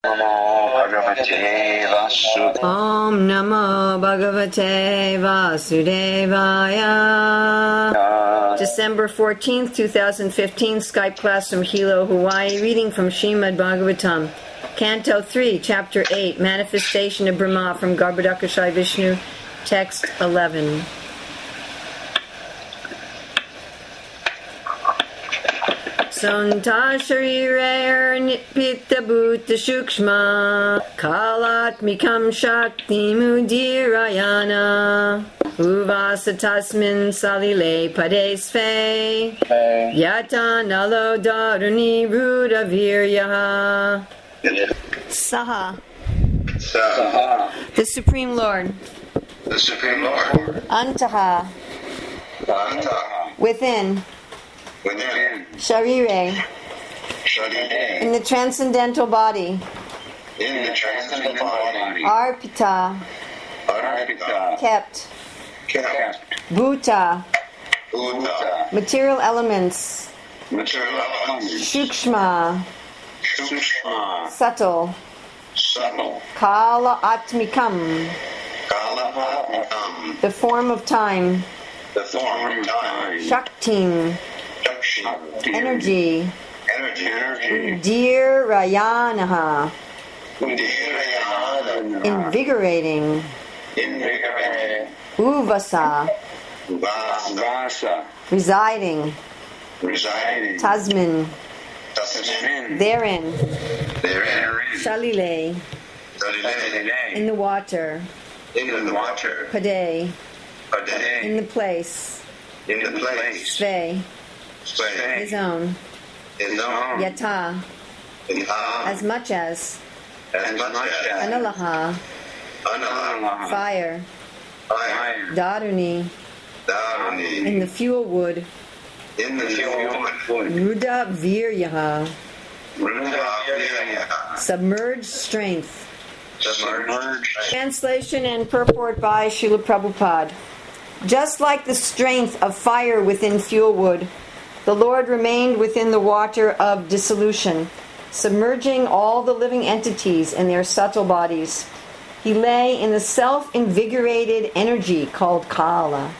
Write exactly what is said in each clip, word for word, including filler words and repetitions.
Om Namo Bhagavate Vasudevaya. December fourteenth, twenty fifteen, Skype class from Hilo, Hawaii, reading from Srimad Bhagavatam, Canto three, Chapter eight, Manifestation of Brahma, from Garbhodakashayi Vishnu, Text eleven. Santa Sharire Nitpita Bhuta Shukshma Kalatmikam Shakti Mudirayana Uvasatasmin Salile Padesve Yata Nalo Daruni Ruda Viryaha. Saha. Saha. The Supreme Lord. The Supreme Lord. Antaha. Antaha. Within. Within. Sharire. Sharire. In the transcendental body. In the transcendental body. Arpita. Arpita. Kept. Kept. Bhuta. Bhuta. Material elements. Material elements. Shukshma. Shukshma. Subtle. Subtle. Kala Atmikam. Kala Atmikam. The form of time. The form of time. Shaktim. Shakti. Energy. Energy. Energy. Dirayanaha. Dirayanaha. Invigorating. Invigorating. Uvasa. Vasa. Residing. Residing. Tasmin. Tasmin. Therein. Therein. Shalile. Shalile. In the water. In the water. Pade. Pade. In the place. In the place. Sve. Sve. His own. His own. Yata. Yata. As much as. As much as. Analaha. Analaha. Fire. Fire. Daruni. Daruni. In the fuel wood. In the fuel wood. Ruda Viryaha. Ruda Viryaha. Submerged strength. Submerged. Translation and purport by Srila Prabhupada. Just like the strength of fire within fuel wood, the Lord remained within the water of dissolution, submerging all the living entities in their subtle bodies. He lay in the self-invigorated energy called Kala.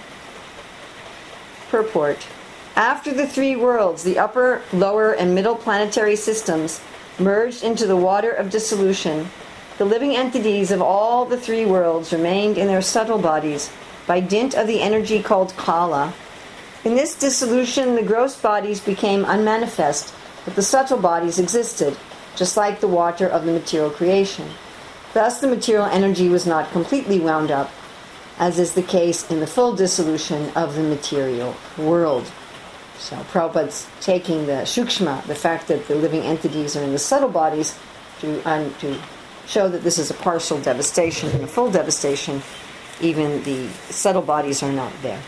Purport. After the three worlds, the upper, lower, and middle planetary systems merged into the water of dissolution, the living entities of all the three worlds remained in their subtle bodies by dint of the energy called Kala. In this dissolution, the gross bodies became unmanifest, but the subtle bodies existed, just like the water of the material creation. Thus, the material energy was not completely wound up, as is the case in the full dissolution of the material world. So Prabhupada's taking the shukshma, the fact that the living entities are in the subtle bodies, to, um, to show that this is a partial devastation. In a full devastation, even the subtle bodies are not there.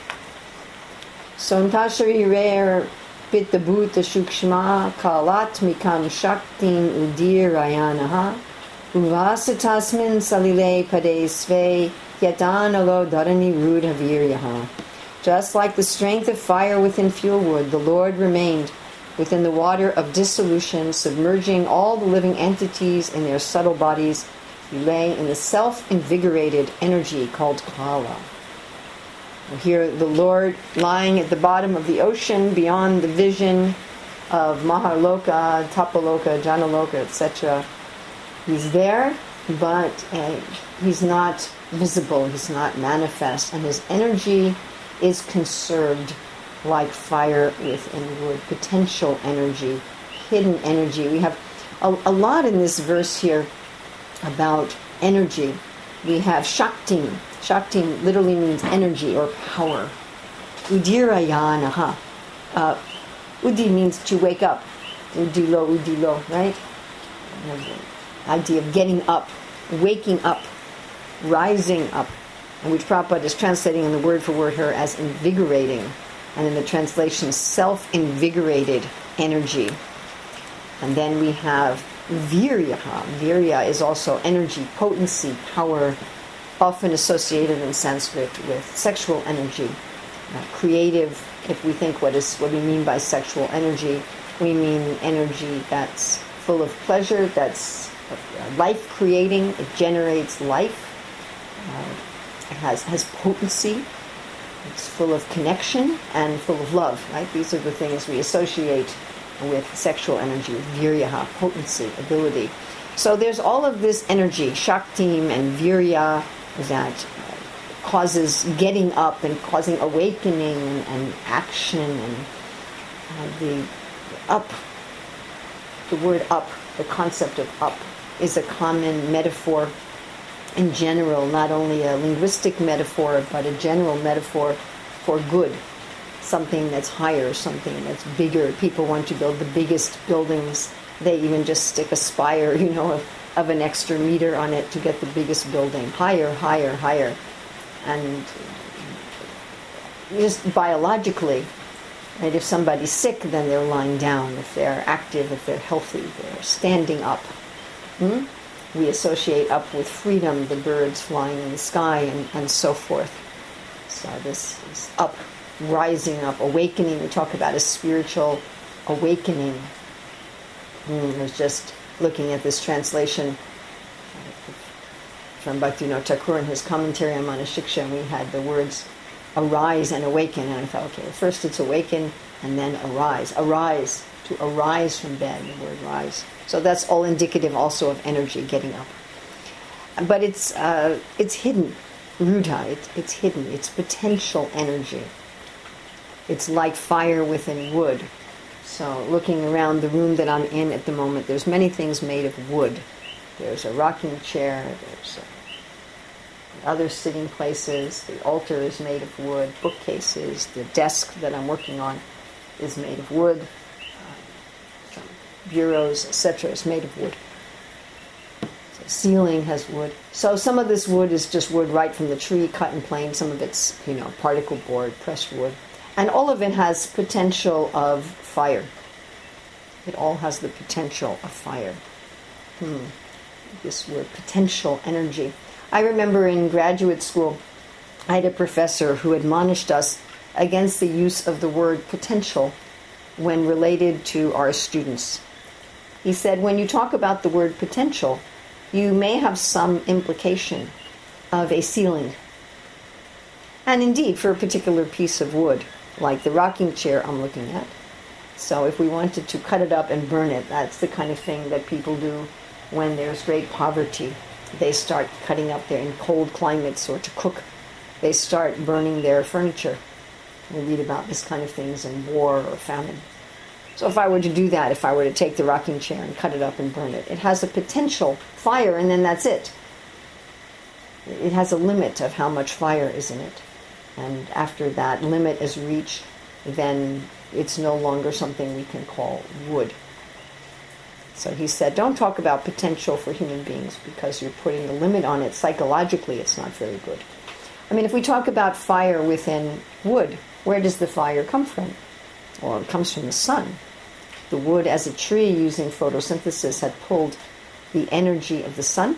Sontashari Reir Pitta Bhuta Shukshma Kalatmikam Shaktim Udirayanaha Uvasatasmin Salile Pade Sve Yatanalo Dharani Rudha Viryaha. Just like the strength of fire within fuel wood, the Lord remained within the water of dissolution, submerging all the living entities in their subtle bodies. He lay in the self-invigorated energy called Kala. Here the Lord lying at the bottom of the ocean beyond the vision of Mahaloka, Tapaloka, Janaloka, et cetera. He's there, but uh, he's not visible, he's not manifest, and his energy is conserved like fire within wood, potential energy, hidden energy. We have a, a lot in this verse here about energy. We have Shaktim. Shaktim literally means energy or power. Udirayanaha. Uh, Udi means to wake up. Udilo, udilo, right? The idea of getting up, waking up, rising up, and which Prabhupada is translating in the word for word here as invigorating, and in the translation, self-invigorated energy. And then we have Viryaha. Virya is also energy, potency, power, often associated in Sanskrit with sexual energy. Uh, creative, if we think what is what we mean by sexual energy, we mean energy that's full of pleasure, that's of life creating. It generates life. Uh, it has, has potency. It's full of connection and full of love, right? These are the things we associate with sexual energy, with virya, potency, ability. So there's all of this energy, shaktim and virya, that causes getting up and causing awakening and, and action and uh, the up. The word up, the concept of up, is a common metaphor in general, not only a linguistic metaphor, but a general metaphor for good. Something that's higher, something that's bigger. People want to build the biggest buildings. They even just stick a spire, you know, of, of an extra meter on it to get the biggest building. Higher, higher, higher. And just biologically, right, if somebody's sick, then they're lying down. If they're active, if they're healthy, they're standing up. Hmm? We associate up with freedom, the birds flying in the sky, and, and so forth. So this is up, rising up, awakening. We talk about a spiritual awakening. Mm, I was just looking at this translation from Bhaktivinoda Thakur in his commentary on Manashiksha, and we had the words arise and awaken. And I thought, okay, well, first it's awaken and then arise. Arise, to arise from bed, the word rise. So that's all indicative also of energy, getting up. But it's uh, it's hidden. Rudha, it, it's hidden. It's potential energy. It's like fire within wood. So looking around the room that I'm in at the moment, there's many things made of wood. There's a rocking chair, there's uh, other sitting places, the altar is made of wood, bookcases, the desk that I'm working on is made of wood, uh, some bureaus, et cetera is made of wood. The ceiling has wood. So some of this wood is just wood right from the tree, cut and plain. Some of it's, you know, particle board, pressed wood. And all of it has potential of fire. It all has the potential of fire. Hmm. This word, potential energy. I remember in graduate school, I had a professor who admonished us against the use of the word potential when related to our students. He said, when you talk about the word potential, you may have some implication of a ceiling. And indeed, for a particular piece of wood, like the rocking chair I'm looking at. So if we wanted to cut it up and burn it, that's the kind of thing that people do when there's great poverty. They start cutting up there in cold climates, or to cook. They start burning their furniture. We read about this kind of things in war or famine. So if I were to do that, if I were to take the rocking chair and cut it up and burn it, it has a potential fire, and then that's it. It has a limit of how much fire is in it. And after that limit is reached, then it's no longer something we can call wood. So he said, don't talk about potential for human beings, because you're putting a limit on it. Psychologically, it's not very good. I mean, if we talk about fire within wood, where does the fire come from? Well, it comes from the sun. The wood, as a tree using photosynthesis, had pulled the energy of the sun,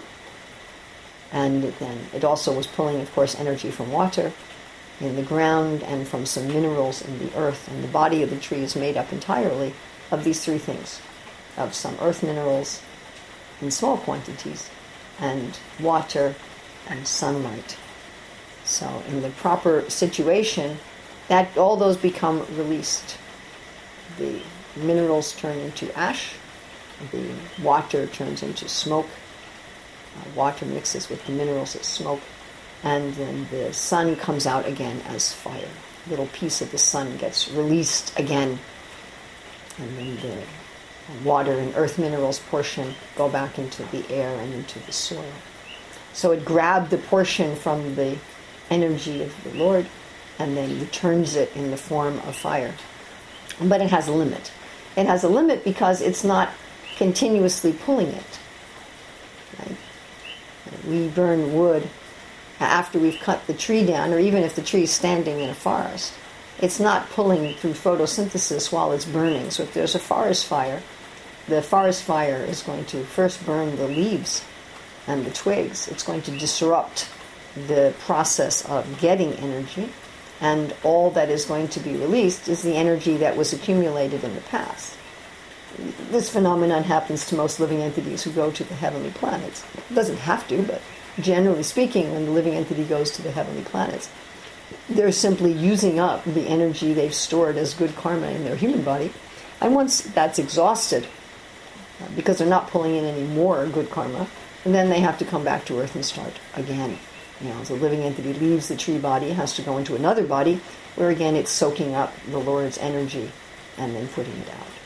and then it also was pulling, of course, energy from water in the ground and from some minerals in the earth. And the body of the tree is made up entirely of these three things, of some earth minerals in small quantities, and water and sunlight. So in the proper situation, that all those become released. The minerals turn into ash, the water turns into smoke, uh, water mixes with the minerals as smoke, and then the sun comes out again as fire. A little piece of the sun gets released again, and then the water and earth minerals portion go back into the air and into the soil. So it grabbed the portion from the energy of the Lord and then returns it in the form of fire. But it has a limit. It has a limit because it's not continuously pulling it. Right? We burn wood after we've cut the tree down, or even if the tree is standing in a forest. It's not pulling through photosynthesis while it's burning. So if there's a forest fire, the forest fire is going to first burn the leaves and the twigs. It's going to disrupt the process of getting energy, and all that is going to be released is the energy that was accumulated in the past. this phenomenon happens to most living entities who go to the heavenly planets. It doesn't have to, but generally speaking, when the living entity goes to the heavenly planets, they're simply using up the energy they've stored as good karma in their human body. And once that's exhausted, because they're not pulling in any more good karma, and then they have to come back to Earth and start again. You know, as a living entity leaves the tree body, it has to go into another body, where again it's soaking up the Lord's energy and then putting it out.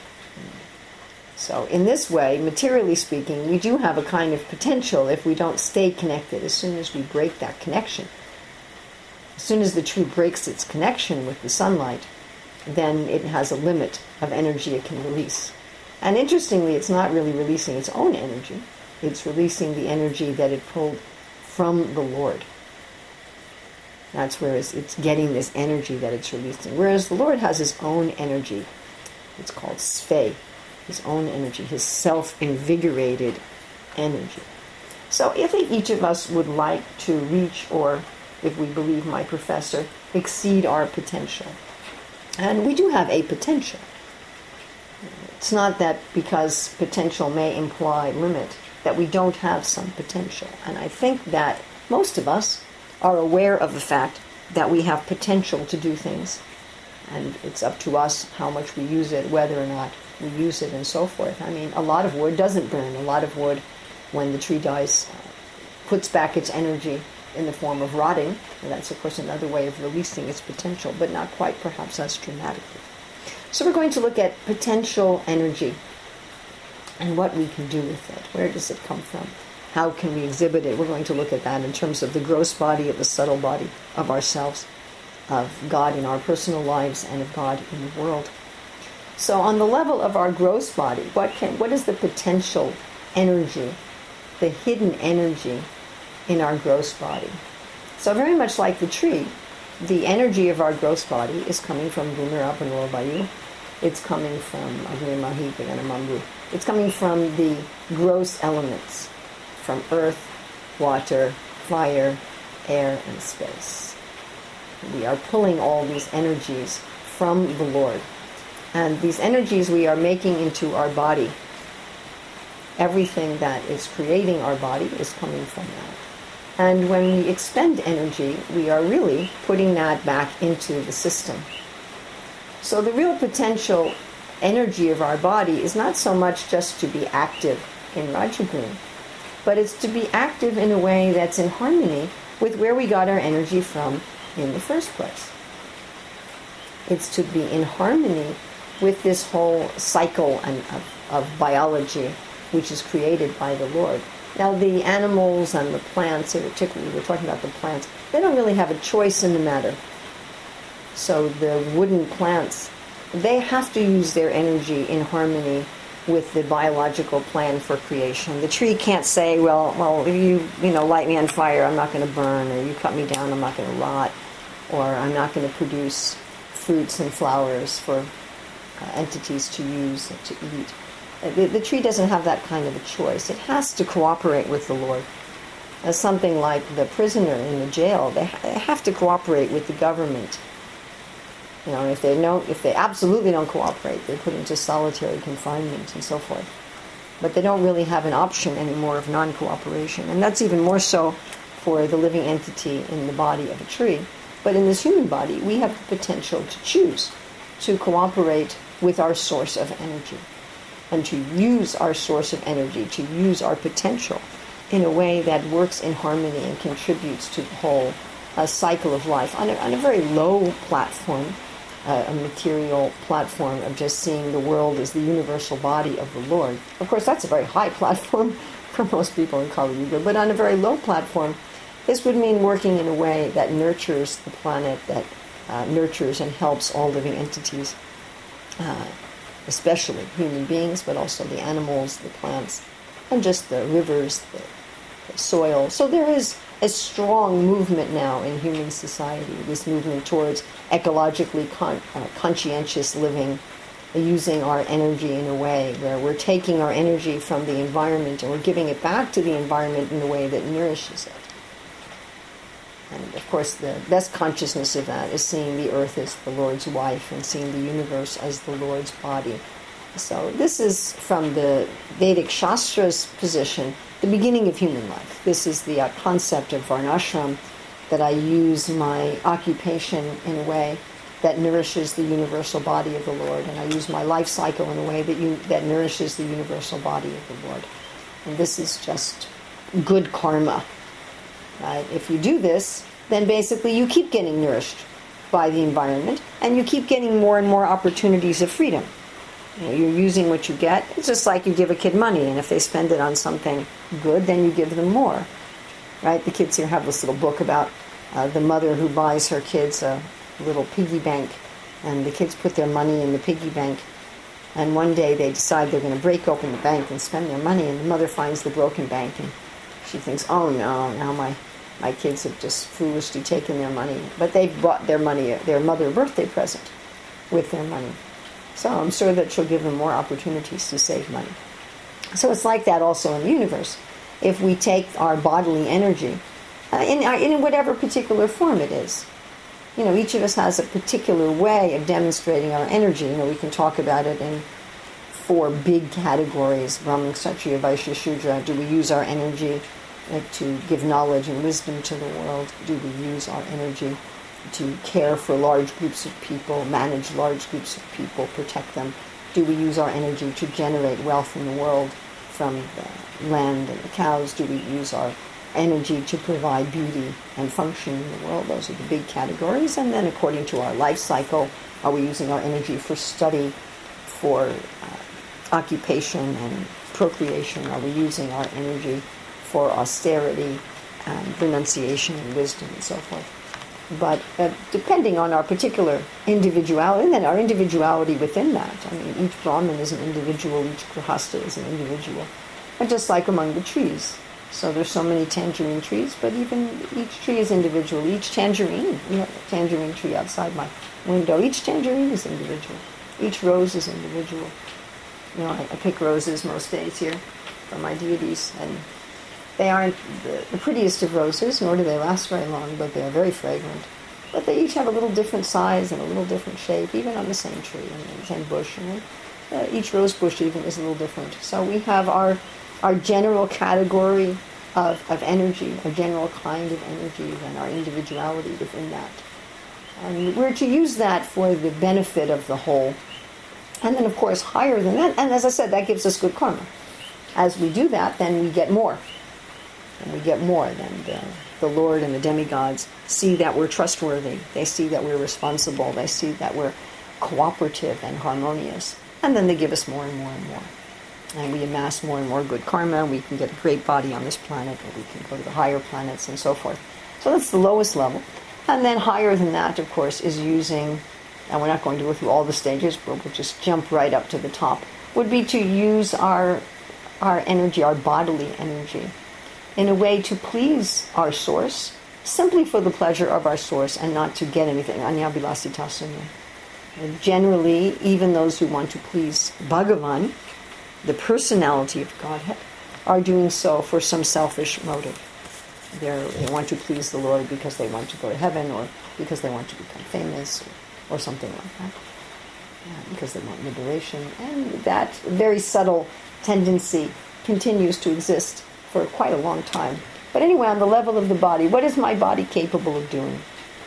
So in this way, materially speaking, we do have a kind of potential if we don't stay connected. As soon as we break that connection, as soon as the tree breaks its connection with the sunlight, then it has a limit of energy it can release. And interestingly, it's not really releasing its own energy. It's releasing the energy that it pulled from the Lord. That's where it's, it's getting this energy that it's releasing. Whereas the Lord has his own energy. It's called Sfei. His own energy, his self-invigorated energy. So I think each of us would like to reach, or if we believe my professor, exceed our potential. And we do have a potential. It's not that because potential may imply limit, that we don't have some potential. And I think that most of us are aware of the fact that we have potential to do things. And it's up to us how much we use it, whether or not we use it, and so forth. I mean, a lot of wood doesn't burn. A lot of wood, when the tree dies, uh, puts back its energy in the form of rotting. And that's, of course, another way of releasing its potential, but not quite perhaps as dramatically. So we're going to look at potential energy and what we can do with it. Where does it come from? How can we exhibit it? We're going to look at that in terms of the gross body, of the subtle body of ourselves, of God in our personal lives, and of God in the world. So on the level of our gross body, what can what is the potential energy, the hidden energy in our gross body? So very much like the tree, the energy of our gross body is coming from Bhumira Panora Bayu. It's coming from Agni Mahi Paganamambu. It's coming from the gross elements, from earth, water, fire, air, and space. We are pulling all these energies from the Lord. And these energies we are making into our body. Everything that is creating our body is coming from that. And when we expend energy, we are really putting that back into the system. So the real potential energy of our body is not so much just to be active in Rajaguna, but it's to be active in a way that's in harmony with where we got our energy from in the first place. It's to be in harmony with this whole cycle and of, of biology which is created by the Lord. Now the animals and the plants, particularly we're talking about the plants, they don't really have a choice in the matter. So the wooden plants, they have to use their energy in harmony with the biological plan for creation. The tree can't say, well, well, if you, you know, light me on fire, I'm not going to burn, or you cut me down, I'm not going to rot, or I'm not going to produce fruits and flowers for Uh, entities to use, to eat. Uh, the, the tree doesn't have that kind of a choice. It has to cooperate with the Lord. As something like the prisoner in the jail, they, ha- they have to cooperate with the government. You know, if they don't, if they absolutely don't cooperate, they're put into solitary confinement and so forth. But they don't really have an option anymore of non-cooperation. And that's even more so for the living entity in the body of a tree. But in this human body, we have the potential to choose to cooperate with our source of energy, and to use our source of energy, to use our potential in a way that works in harmony and contributes to the whole uh, cycle of life on a, on a very low platform, uh, a material platform of just seeing the world as the universal body of the Lord. Of course, that's a very high platform for most people in Kali Yuga, but on a very low platform, this would mean working in a way that nurtures the planet, that uh, nurtures and helps all living entities, uh, especially human beings, but also the animals, the plants, and just the rivers, the, the soil. So there is a strong movement now in human society, this movement towards ecologically con- uh, conscientious living, using our energy in a way where we're taking our energy from the environment and we're giving it back to the environment in a way that nourishes it. And of course the best consciousness of that is seeing the earth as the Lord's wife and seeing the universe as the Lord's body. So this is from the Vedic Shastra's position, the beginning of human life. This is the uh, concept of varnashram, that I use my occupation in a way that nourishes the universal body of the Lord, and I use my life cycle in a way that you, that nourishes the universal body of the Lord. And this is just good karma. Right? If you do this, then basically you keep getting nourished by the environment, and you keep getting more and more opportunities of freedom. You know, you're using what you get. It's just like you give a kid money, and if they spend it on something good, then you give them more. Right? The kids here have this little book about uh, the mother who buys her kids a little piggy bank, and the kids put their money in the piggy bank, and one day they decide they're going to break open the bank and spend their money, and the mother finds the broken bank, and she thinks, oh no, now my my kids have just foolishly taken their money. But they've bought their money, their mother a birthday present with their money. So I'm sure that she'll give them more opportunities to save money. So it's like that also in the universe. If we take our bodily energy, uh, in, our, in whatever particular form it is, you know, each of us has a particular way of demonstrating our energy. You know, we can talk about it in four big categories: Brahman, Kshatriya, Vaishya, Shudra. Do we use our energy uh, to give knowledge and wisdom to the world? Do we use our energy to care for large groups of people, manage large groups of people, protect them? Do we use our energy to generate wealth in the world from the land and the cows? Do we use our energy to provide beauty and function in the world? Those are the big categories. And then according to our life cycle, are we using our energy for study, for uh, occupation and procreation? Are we using our energy for austerity and renunciation and wisdom and so forth? But uh, depending on our particular individuality, and then our individuality within that. I mean, each Brahmin is an individual, each Grihastha is an individual. And just like among the trees. So there's so many tangerine trees, but even each tree is individual. Each tangerine, you know, a tangerine tree outside my window, each tangerine is individual. Each rose is individual. You know, I, I pick roses most days here for my deities, and they aren't the, the prettiest of roses, nor do they last very long, but they are very fragrant. But they each have a little different size and a little different shape, even on the same tree and the same bush. And uh, each rose bush even is a little different. So we have our our general category of, of energy, a general kind of energy, and our individuality within that. And we're to use that for the benefit of the whole. And then, of course, higher than that, and as I said, that gives us good karma. As we do that, then we get more. And we get more. Then the, the Lord and the demigods see that we're trustworthy. They see that we're responsible. They see that we're cooperative and harmonious. And then they give us more and more and more. And we amass more and more good karma. We can get a great body on this planet, or we can go to the higher planets and so forth. So that's the lowest level. And then higher than that, of course, is using, and we're not going to go through all the stages, but we'll just jump right up to the top, would be to use our our energy, our bodily energy, in a way to please our source, simply for the pleasure of our source and not to get anything. Anyabhilasita sunya. And generally, even those who want to please Bhagavan, the personality of Godhead, are doing so for some selfish motive. They're, they want to please the Lord because they want to go to heaven, or because they want to become famous, or, or something like that, yeah, because they want liberation. And that very subtle tendency continues to exist for quite a long time. But anyway, on the level of the body, what is my body capable of doing?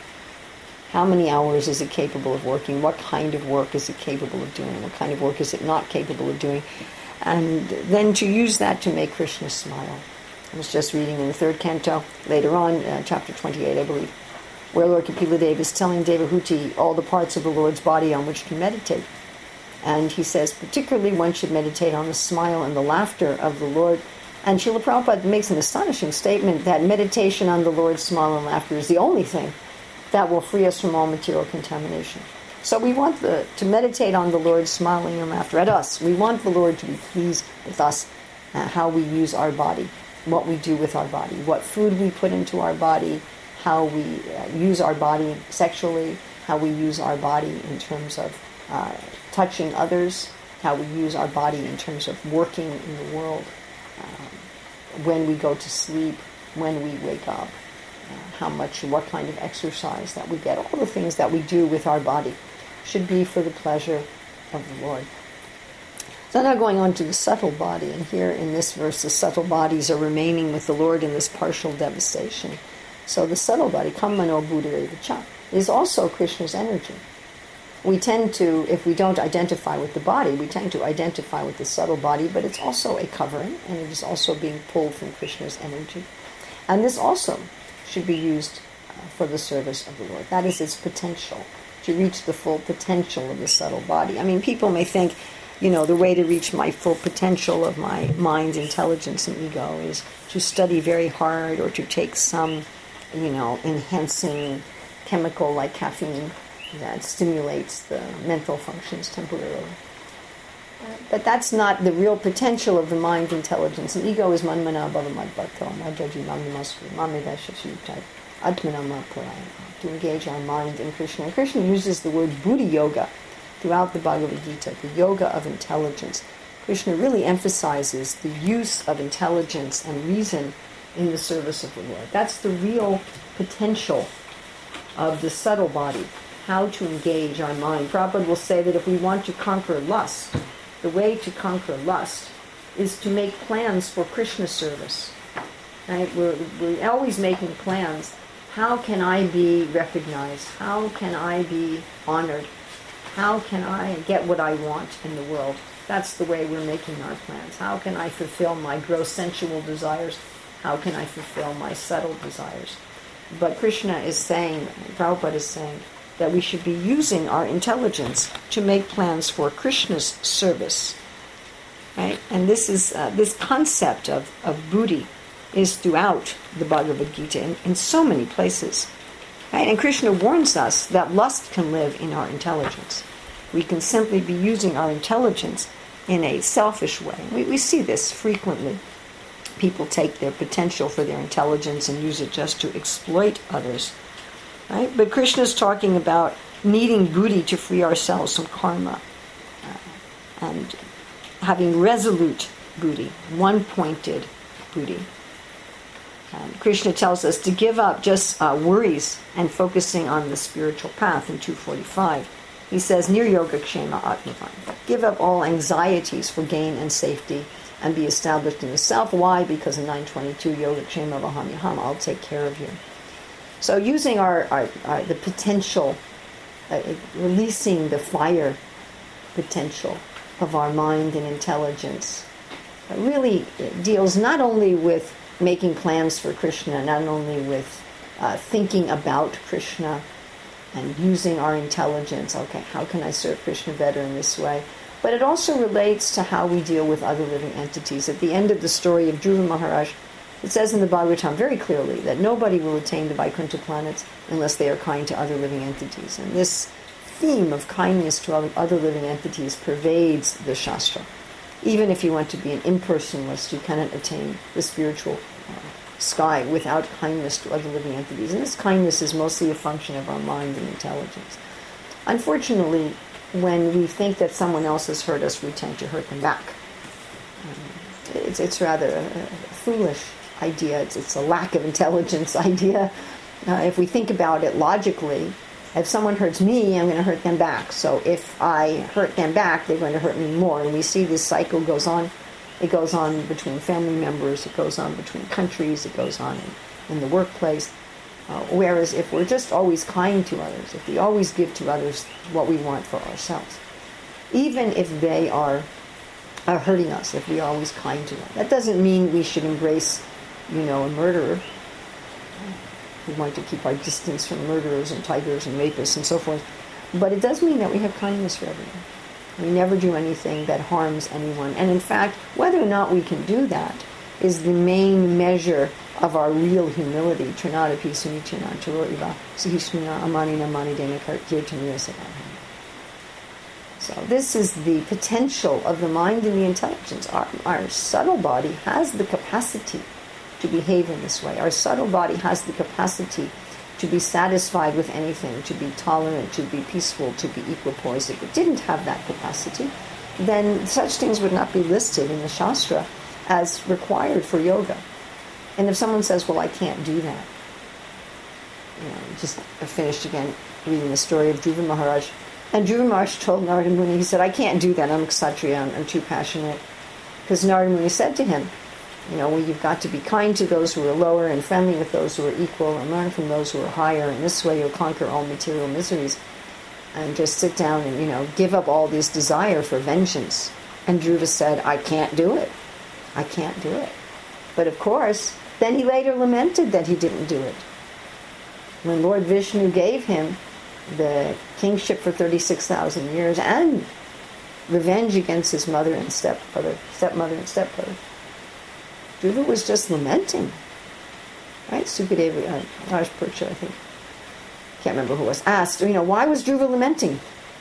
How many hours is it capable of working? What kind of work is it capable of doing? What kind of work is it not capable of doing? And then to use that to make Krishna smile. I was just reading in the third canto, later on, uh, chapter twenty-eight, I believe, where Lord Kapila is telling Devahuti all the parts of the Lord's body on which to meditate. And he says, particularly one should meditate on the smile and the laughter of the Lord. And Srila Prabhupada makes an astonishing statement that meditation on the Lord's smile and laughter is the only thing that will free us from all material contamination. So we want the, to meditate on the Lord's smiling and laughter at us. We want the Lord to be pleased with us, uh, how we use our body, what we do with our body, what food we put into our body, how we uh, use our body sexually, how we use our body in terms of uh, touching others, how we use our body in terms of working in the world, um, when we go to sleep, when we wake up, uh, how much, what kind of exercise that we get. All the things that we do with our body should be for the pleasure of the Lord. So now going on to the subtle body, and here in this verse, the subtle bodies are remaining with the Lord in this partial devastation. So the subtle body, Kammano Buddha is also Krishna's energy. We tend to, if we don't identify with the body, we tend to identify with the subtle body, but it's also a covering, and it is also being pulled from Krishna's energy. And this also should be used uh, for the service of the Lord. That is its potential, to reach the full potential of the subtle body. I mean, people may think, you know, the way to reach my full potential of my mind, intelligence, and ego is to study very hard or to take some, you know, enhancing chemical like caffeine that stimulates the mental functions temporarily. But that's not the real potential of the mind, intelligence, and ego is manmana bhavamadbhakto, majaji mamnamasku, mamedashashiyuktai, atmanama parayana, to engage our mind in Krishna. And Krishna uses the word buddhi yoga throughout the Bhagavad Gita, the yoga of intelligence. Krishna really emphasizes the use of intelligence and reason in the service of the Lord. That's the real potential of the subtle body, how to engage our mind. Prabhupada will say that if we want to conquer lust, the way to conquer lust is to make plans for Krishna service. Right? We're, we're always making plans. How can I be recognized? How can I be honored? How can I get what I want in the world? That's the way we're making our plans. How can I fulfill my gross sensual desires? How can I fulfill my subtle desires? But Krishna is saying, Prabhupada is saying, that we should be using our intelligence to make plans for Krishna's service. Right? And this is uh, this concept of, of buddhi is throughout the Bhagavad Gita in, in so many places. Right? And Krishna warns us that lust can live in our intelligence. We can simply be using our intelligence in a selfish way. We, we see this frequently. People take their potential for their intelligence and use it just to exploit others. Right? But Krishna is talking about needing buddhi to free ourselves from karma. Uh, and having resolute buddhi, one-pointed buddhi. Um, Krishna tells us to give up just uh, worries and focusing on the spiritual path in two forty-five. He says, Nir yoga kshema atmavan. Give up all anxieties for gain and safety and be established in the self. Why? Because in nine twenty-two, yoga kshema vahanyaham, I'll take care of you. So using our, our, our the potential, uh, releasing the fire potential of our mind and intelligence, uh, really deals not only with making plans for Krishna, not only with uh, thinking about Krishna and using our intelligence, okay, how can I serve Krishna better in this way? But it also relates to how we deal with other living entities. At the end of the story of Dhruva Maharaj, it says in the Bhagavatam very clearly that nobody will attain the Vaikuntha planets unless they are kind to other living entities. And this theme of kindness to other living entities pervades the Shastra. Even if you want to be an impersonalist, you cannot attain the spiritual uh, sky without kindness to other living entities. And this kindness is mostly a function of our mind and intelligence. Unfortunately, when we think that someone else has hurt us, we tend to hurt them back. Um, it's, it's rather a, a foolish idea. It's, it's a lack of intelligence idea. Uh, if we think about it logically, if someone hurts me, I'm going to hurt them back. So if I hurt them back, they're going to hurt me more. And we see this cycle goes on. It goes on between family members. It goes on between countries. It goes on in, in the workplace. Uh, whereas if we're just always kind to others, if we always give to others what we want for ourselves, even if they are, are hurting us, if we are always kind to them, that doesn't mean we should embrace, you know, a murderer. We want to keep our distance from murderers and tigers and rapists and so forth. But it does mean that we have kindness for everyone. We never do anything that harms anyone. And in fact, whether or not we can do that is the main measure of our real humility. Trinadapi sunichana turo iva sahishnuna amanina manidena kirtanira sadhana. So this is the potential of the mind and the intelligence. Our, our subtle body has the capacity to behave in this way. Our subtle body has the capacity to be satisfied with anything, to be tolerant, to be peaceful, to be equipoised. If it didn't have that capacity, then such things would not be listed in the Shastra as required for yoga. And if someone says, well, I can't do that, you know, just finished again reading the story of Dhruva Maharaj. And Dhruva Maharaj told Narada Muni, he said, I can't do that, I'm Kshatriya, I'm, I'm too passionate. Because Narada Muni said to him, you know, well, you've got to be kind to those who are lower and friendly with those who are equal and learn from those who are higher, and this way you'll conquer all material miseries. And just sit down and, you know, give up all this desire for vengeance. And Dhruva said, I can't do it. I can't do it. But of course, then he later lamented that he didn't do it. When Lord Vishnu gave him the kingship for thirty-six thousand years and revenge against his mother and stepfather, stepmother and stepbrother, Dhruva was just lamenting. Right? Sukadeva, uh, Raj Purcha, I think. Can't remember who was asked, you know, why was Dhruva lamenting?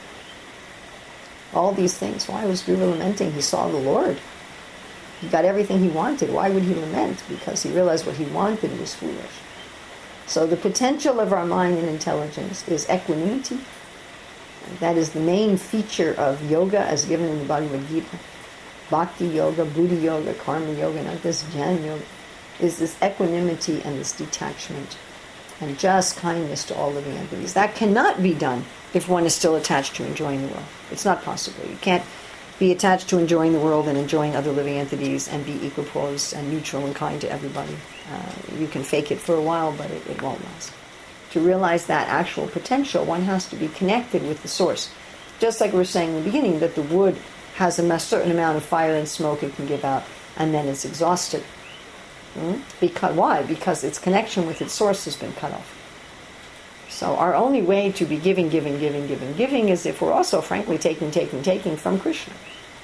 All these things. Why was Dhruva lamenting? He saw the Lord. He got everything he wanted. Why would he lament? Because he realized what he wanted was foolish. So the potential of our mind and intelligence is equanimity. That is the main feature of yoga as given in the Bhagavad Gita. Bhakti yoga, Buddha yoga, karma yoga, not this Jnana yoga, is this equanimity and this detachment and just kindness to all living entities. That cannot be done if one is still attached to enjoying the world. It's not possible. You can't be attached to enjoying the world and enjoying other living entities and be equipoised and neutral and kind to everybody. Uh, you can fake it for a while, but it, it won't last. To realize that actual potential, one has to be connected with the source. Just like we were saying in the beginning, that the wood has a certain amount of fire and smoke it can give out, and then it's exhausted. Hmm? Because, why? Because its connection with its source has been cut off. So our only way to be giving, giving, giving, giving, giving is if we're also, frankly, taking, taking, taking from Krishna.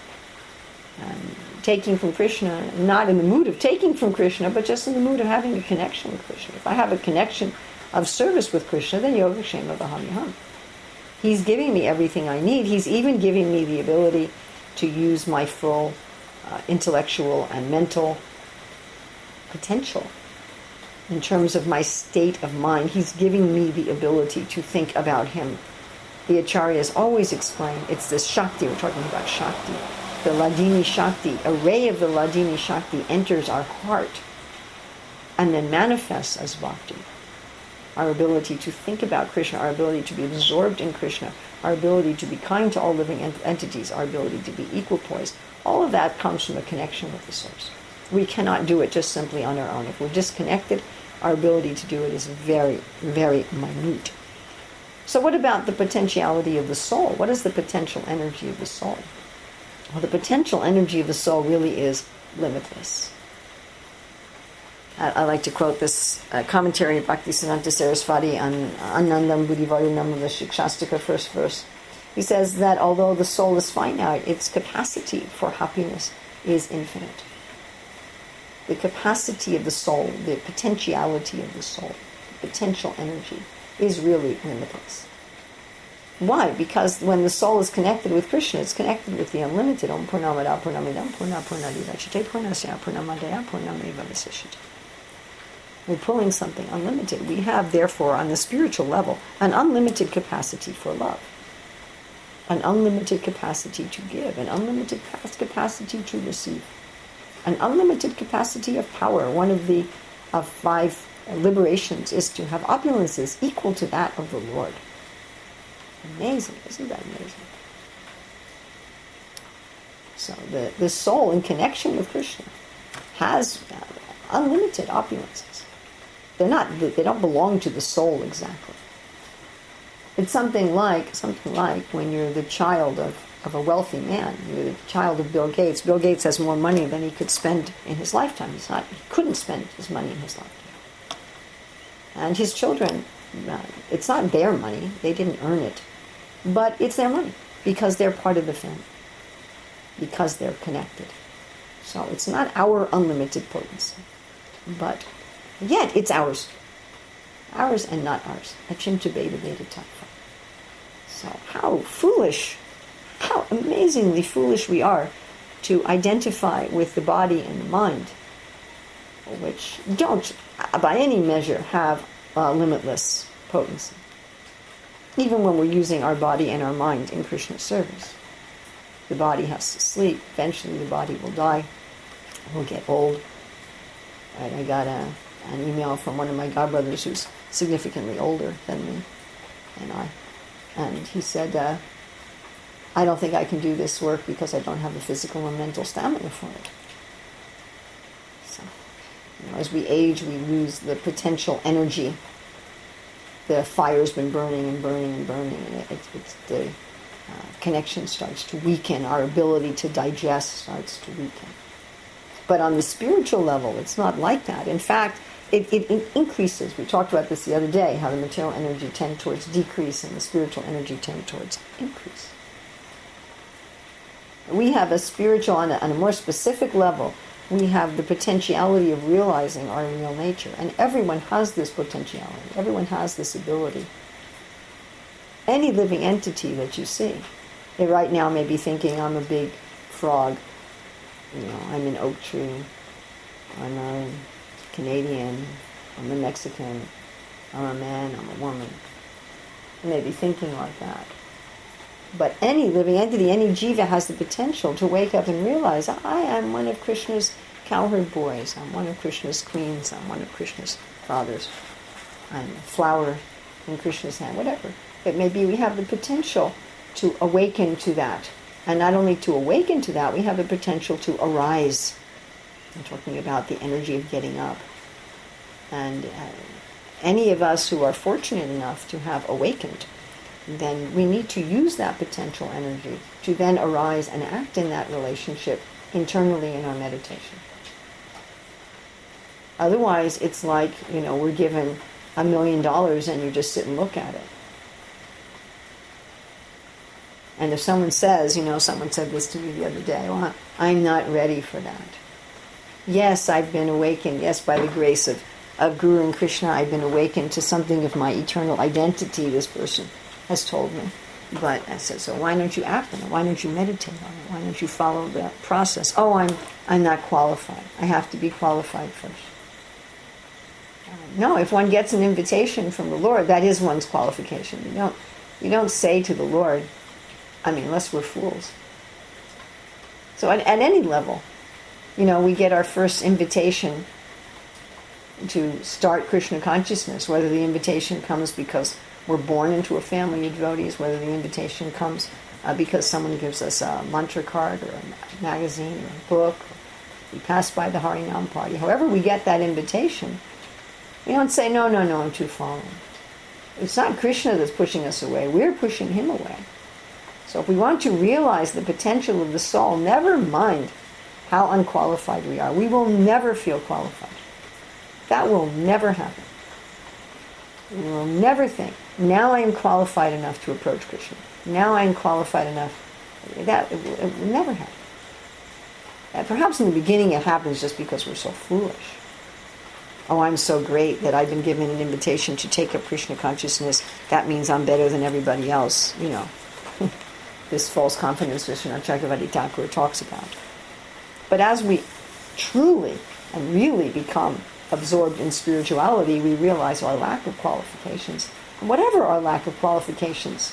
Um, taking from Krishna, not in the mood of taking from Krishna, but just in the mood of having a connection with Krishna. If I have a connection of service with Krishna, then Yogakshema Vahamiham. He's giving me everything I need. He's even giving me the ability to use my full uh, intellectual and mental potential. In terms of my state of mind, he's giving me the ability to think about him. The Acharyas always explain, it's this Shakti, we're talking about Shakti. The Ladini Shakti, a ray of the Ladini Shakti enters our heart and then manifests as Bhakti. Our ability to think about Krishna, our ability to be absorbed in Krishna, our ability to be kind to all living ent- entities, our ability to be equipoised, all of that comes from a connection with the source. We cannot do it just simply on our own. If we're disconnected, our ability to do it is very, very minute. So what about the potentiality of the soul? What is the potential energy of the soul? Well, the potential energy of the soul really is limitless. I, I like to quote this uh, commentary of Bhaktisiddhanta Saraswati on Anandam Buddhivarunam of the Shikshastika, first verse. He says that although the soul is finite, its capacity for happiness is infinite. The capacity of the soul, the potentiality of the soul, the potential energy is really limitless. Why? Because when the soul is connected with Krishna, it's connected with the unlimited. Om Purnamada Purnamidam Purna Purnadivachite Purnasya Purnamadaya Purnameva Vasishite. We're pulling something unlimited. We have, therefore, on the spiritual level, an unlimited capacity for love, an unlimited capacity to give, an unlimited capacity to receive, an unlimited capacity of power. One of the of five liberations is to have opulences equal to that of the Lord. Amazing, isn't that amazing? So the, the soul in connection with Krishna has uh, unlimited opulences. They're not, they don't belong to the soul exactly. It's something like, something like when you're the child of, of a wealthy man. You're the child of Bill Gates. Bill Gates has more money than he could spend in his lifetime. He's not, he couldn't spend his money in his lifetime. And his children, uh, it's not their money. They didn't earn it. But it's their money because they're part of the family. Because they're connected. So it's not our unlimited potency. But yet it's ours. Ours and not ours. Achimta Beta Beta Tattva. So how foolish, how amazingly foolish we are to identify with the body and the mind, which don't, by any measure, have uh, limitless potency. Even when we're using our body and our mind in Krishna's service. The body has to sleep. Eventually the body will die. We'll get old. Right, I got a, an email from one of my godbrothers who's significantly older than me and I. And he said, uh, I don't think I can do this work because I don't have the physical and mental stamina for it. So, you know, as we age, we lose the potential energy. The fire's been burning and burning and burning, and it, it's, it's the uh, connection starts to weaken. Our ability to digest starts to weaken. But on the spiritual level, it's not like that. In fact, it, it, it increases. We talked about this the other day, how the material energy tend towards decrease and the spiritual energy tend towards increase. We have a spiritual, on a, on a more specific level, we have the potentiality of realizing our real nature. And everyone has this potentiality. Everyone has this ability. Any living entity that you see, they right now may be thinking, I'm a big frog. You know, I'm an oak tree. I'm a Canadian. I'm a Mexican. I'm a man. I'm a woman. They may be thinking like that. But any living entity, any jiva has the potential to wake up and realize, I am one of Krishna's cowherd boys. I'm one of Krishna's queens. I'm one of Krishna's fathers. I'm a flower in Krishna's hand. Whatever it may be, we have the potential to awaken to that. And not only to awaken to that, we have the potential to arise. I'm talking about the energy of getting up. And uh, any of us who are fortunate enough to have awakened, then we need to use that potential energy to then arise and act in that relationship internally in our meditation. Otherwise, it's like, you know, we're given a million dollars and you just sit and look at it. And if someone says, you know, someone said this to me the other day, well, I'm not ready for that. Yes, I've been awakened. Yes, by the grace of, of Guru and Krishna, I've been awakened to something of my eternal identity, this person has told me. But I said, so why don't you act on it? Why don't you meditate on it? Why don't you follow the process? Oh, I'm I'm not qualified. I have to be qualified first. Um, no, if one gets an invitation from the Lord, that is one's qualification. You don't you don't say to the Lord, I mean, unless we're fools. So at, at any level, you know, we get our first invitation to start Krishna consciousness, whether the invitation comes because we're born into a family of devotees, whether the invitation comes uh, because someone gives us a mantra card or a magazine or a book, or we pass by the Harinam party. However we get that invitation, we don't say, no, no, no, I'm too fallen. It's not Krishna that's pushing us away. We're pushing him away. So if we want to realize the potential of the soul, never mind how unqualified we are. We will never feel qualified. That will never happen. We will never think, now I am qualified enough to approach Krishna. Now I am qualified enough. That it will, it will never happen. And perhaps in the beginning it happens just because we're so foolish. Oh, I'm so great that I've been given an invitation to take up Krishna consciousness. That means I'm better than everybody else. You know, this false confidence Vishwanath Chakravarti Thakur talks about. But as we truly and really become absorbed in spirituality, we realize our lack of qualifications. And whatever our lack of qualifications,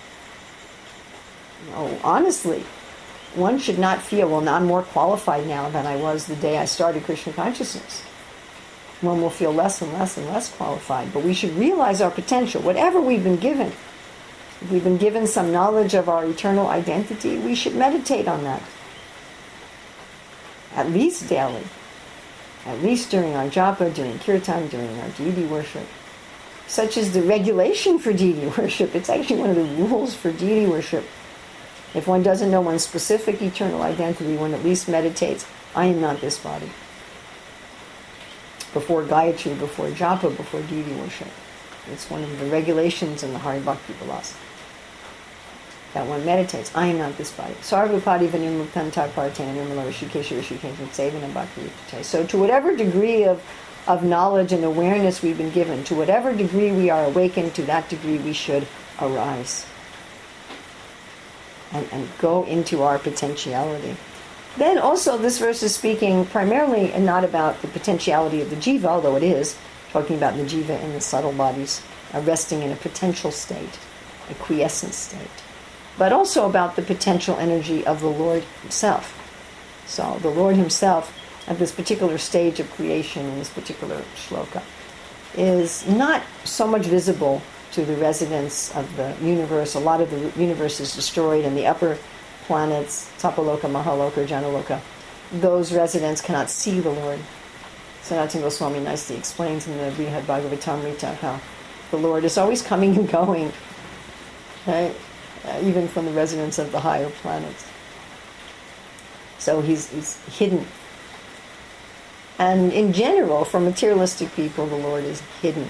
you know, honestly, one should not feel, well, I'm more qualified now than I was the day I started Krishna consciousness. One will feel less and less and less qualified. But we should realize our potential. Whatever we've been given, if we've been given some knowledge of our eternal identity, we should meditate on that. At least daily. At least during our japa, during kirtan, during our deity worship. Such is the regulation for deity worship. It's actually one of the rules for deity worship. If one doesn't know one's specific eternal identity, one at least meditates, I am not this body. Before Gayatri, before japa, before deity worship. It's one of the regulations in the Hari Bhakti Vilas. That one meditates, I am not this body. Sarvapadi vanimuktantar partena nirmala rishikesha rishikesha sevana bhakti. So to whatever degree of, of knowledge and awareness we've been given, to whatever degree we are awakened, to that degree we should arise. And, and go into our potentiality. Then also this verse is speaking primarily and not about the potentiality of the jiva, although it is, talking about the jiva in the subtle bodies, uh, resting in a potential state, a quiescent state. But also about the potential energy of the Lord himself. So the Lord himself, at this particular stage of creation, in this particular shloka, is not so much visible to the residents of the universe. A lot of the universe is destroyed, and the upper planets, Tapaloka, Mahaloka, Janaloka, those residents cannot see the Lord. Sanatana Goswami nicely explains in the Brihad Bhagavatamrita how the Lord is always coming and going, right? Uh, even from the residents of the higher planets. So he's, he's hidden. And in general, for materialistic people, the Lord is hidden.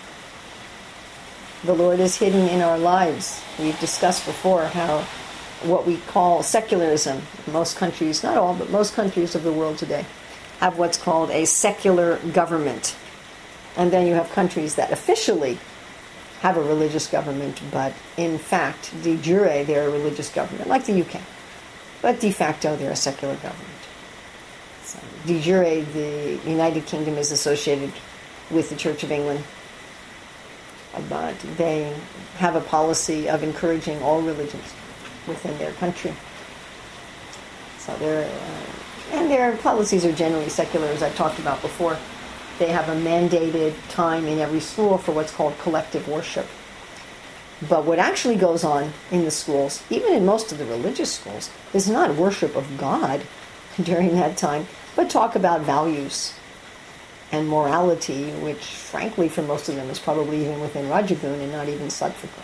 The Lord is hidden in our lives. We've discussed before how what we call secularism, most countries, not all, but most countries of the world today, have what's called a secular government. And then you have countries that officially have a religious government, but in fact, de jure, they're a religious government, like the U K. But de facto, they're a secular government. So, de jure, the United Kingdom is associated with the Church of England, but they have a policy of encouraging all religions within their country. So their uh, and their policies are generally secular, as I've talked about before. They have a mandated time in every school for what's called collective worship. But what actually goes on in the schools, even in most of the religious schools, is not worship of God during that time, but talk about values and morality, which frankly for most of them is probably even within Rajagun and not even Sattvica.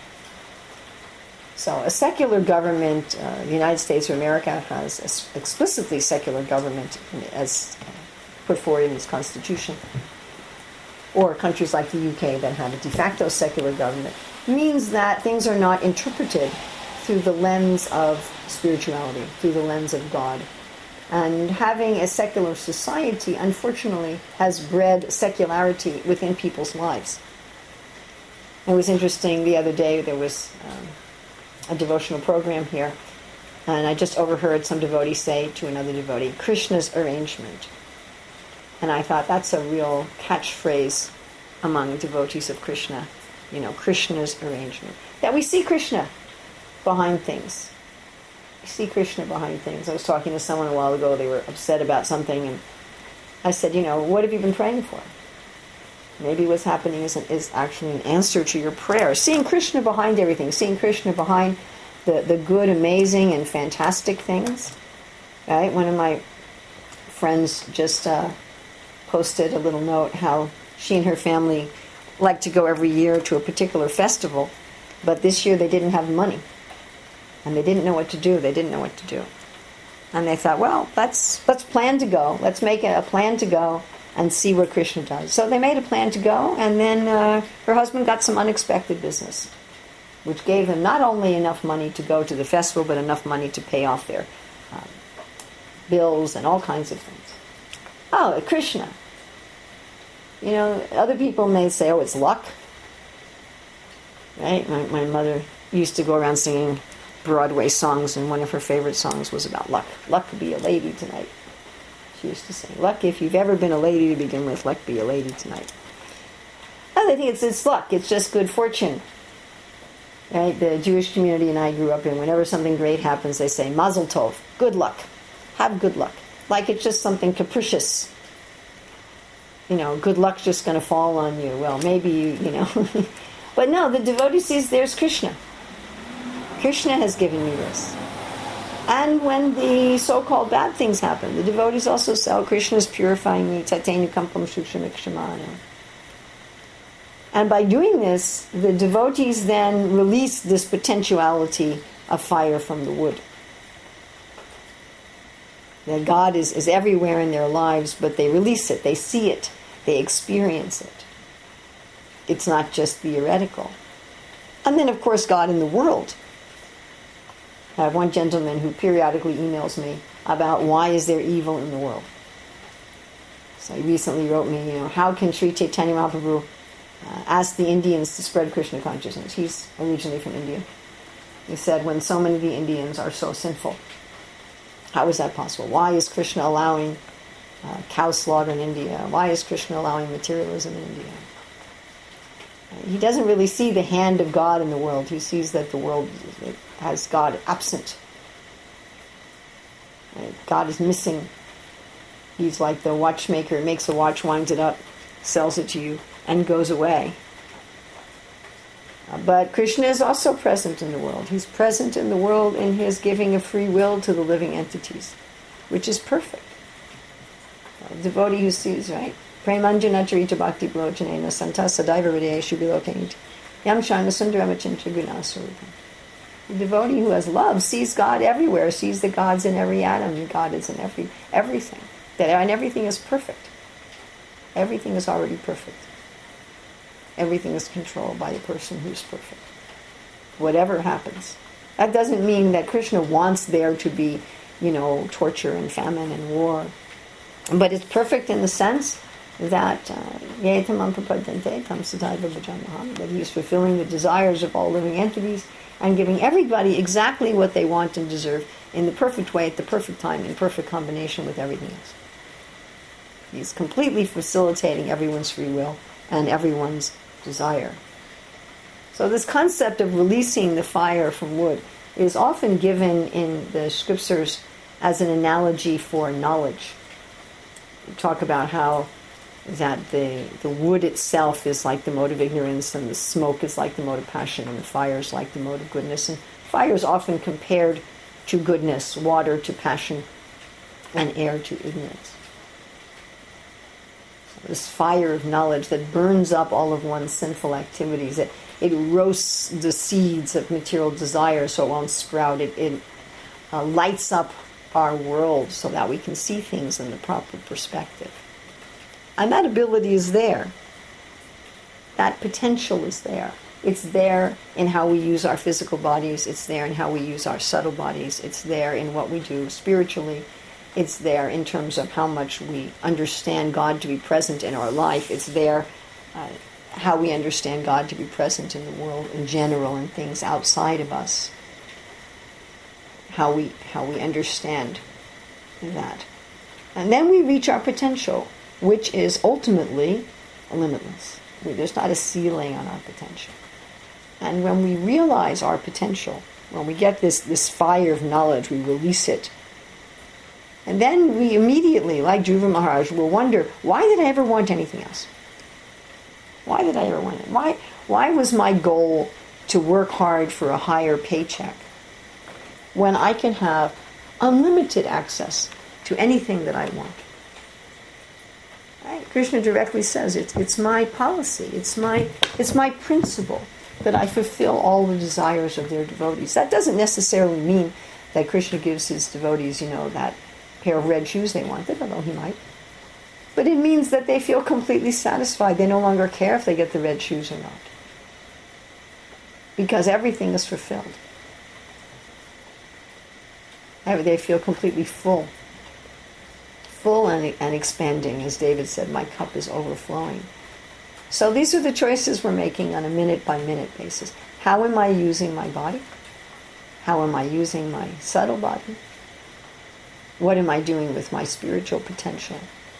So a secular government, uh, the United States of America has an explicitly secular government as put forward in its constitution, or countries like the U K that have a de facto secular government, means that things are not interpreted through the lens of spirituality, through the lens of God. And having a secular society, unfortunately, has bred secularity within people's lives. It was interesting, the other day there was um, a devotional program here, and I just overheard some devotee say to another devotee, Krishna's arrangement. And I thought that's a real catchphrase among devotees of Krishna, you know, Krishna's arrangement. That we see Krishna behind things. We see Krishna behind things. I was talking to someone a while ago, they were upset about something, and I said, you know, what have you been praying for? Maybe what's happening is, an, is actually an answer to your prayer. Seeing Krishna behind everything, seeing Krishna behind the, the good, amazing, and fantastic things. Right? One of my friends just uh, posted a little note how she and her family like to go every year to a particular festival, but this year they didn't have money. And they didn't know what to do. They didn't know what to do. And they thought, well, let's let's plan to go. Let's make a plan to go and see what Krishna does. So they made a plan to go, and then uh, her husband got some unexpected business, which gave them not only enough money to go to the festival, but enough money to pay off their um, bills and all kinds of things. Oh, Krishna. You know, other people may say, oh, it's luck. Right? My, my mother used to go around singing Broadway songs, and one of her favorite songs was about luck. Luck be a lady tonight. She used to sing, luck, if you've ever been a lady to begin with, luck be a lady tonight. I think it's, it's luck. It's just good fortune. Right? The Jewish community and I grew up in, whenever something great happens, they say, Mazel Tov, good luck. Have good luck. Like it's just something capricious. You know, good luck's just going to fall on you. Well, maybe you, you know. But no, the devotee sees there's Krishna. Krishna has given me this. And when the so-called bad things happen, the devotees also say, oh, Krishna is purifying me. Tatenu kampam shukshamikshama. And by doing this, the devotees then release this potentiality of fire from the wood. That God is, is everywhere in their lives, but they release it, they see it, they experience it. It's not just theoretical. And then, of course, God in the world. I have one gentleman who periodically emails me about why is there evil in the world. So he recently wrote me, you know, how can Sri Chaitanya Mahaprabhu uh, ask the Indians to spread Krishna consciousness? He's originally from India. He said, when so many of the Indians are so sinful, how is that possible? Why is Krishna allowing uh, cow slaughter in India? Why is Krishna allowing materialism in India? He doesn't really see the hand of God in the world. He sees that the world has God absent. God is missing. He's like the watchmaker, makes a watch, winds it up, sells it to you, and goes away. Uh, but Krishna is also present in the world. He's present in the world in his giving of free will to the living entities, which is perfect. A devotee who sees, right? Premanjana charita bhakti blojanena santa sadaiva hridayeshu bilokent yam shana sundaramachinta gunasarupam. The devotee who has love sees God everywhere, sees the God's in every atom, and God is in every everything. That and everything is perfect. Everything is already perfect. Everything is controlled by the person who's perfect. Whatever happens. That doesn't mean that Krishna wants there to be, you know, torture and famine and war. But it's perfect in the sense that Yetamam Prapadante Tam Sadaiva Bhajamaham, that he is fulfilling the desires of all living entities and giving everybody exactly what they want and deserve in the perfect way, at the perfect time, in perfect combination with everything else. He's completely facilitating everyone's free will and everyone's desire. So this concept of releasing the fire from wood is often given in the scriptures as an analogy for knowledge. We talk about how that the, the wood itself is like the mode of ignorance, and the smoke is like the mode of passion, and the fire is like the mode of goodness. And fire is often compared to goodness, water to passion, and air to ignorance. This fire of knowledge that burns up all of one's sinful activities. It, it roasts the seeds of material desire so it won't sprout. It, it uh, lights up our world so that we can see things in the proper perspective. And that ability is there. That potential is there. It's there in how we use our physical bodies. It's there in how we use our subtle bodies. It's there in what we do spiritually. It's there in terms of how much we understand God to be present in our life. It's there uh, how we understand God to be present in the world in general and things outside of us. How we how we understand that. And then we reach our potential, which is ultimately limitless. There's not a ceiling on our potential. And when we realize our potential, when we get this, this fire of knowledge, we release it. And then we immediately, like Dhruva Maharaj, will wonder, why did I ever want anything else? Why did I ever want it? Why, why was my goal to work hard for a higher paycheck when I can have unlimited access to anything that I want? Right? Krishna directly says, it's, it's my policy, it's my, it's my principle that I fulfill all the desires of their devotees. That doesn't necessarily mean that Krishna gives his devotees, you know, that pair of red shoes they wanted, although he might. But it means that they feel completely satisfied. They no longer care if they get the red shoes or not. Because everything is fulfilled. They feel completely full. Full and, and expanding. As David said, my cup is overflowing. So these are the choices we're making on a minute-by-minute basis. How am I using my body? How am I using my subtle body? What am I doing with my spiritual potential?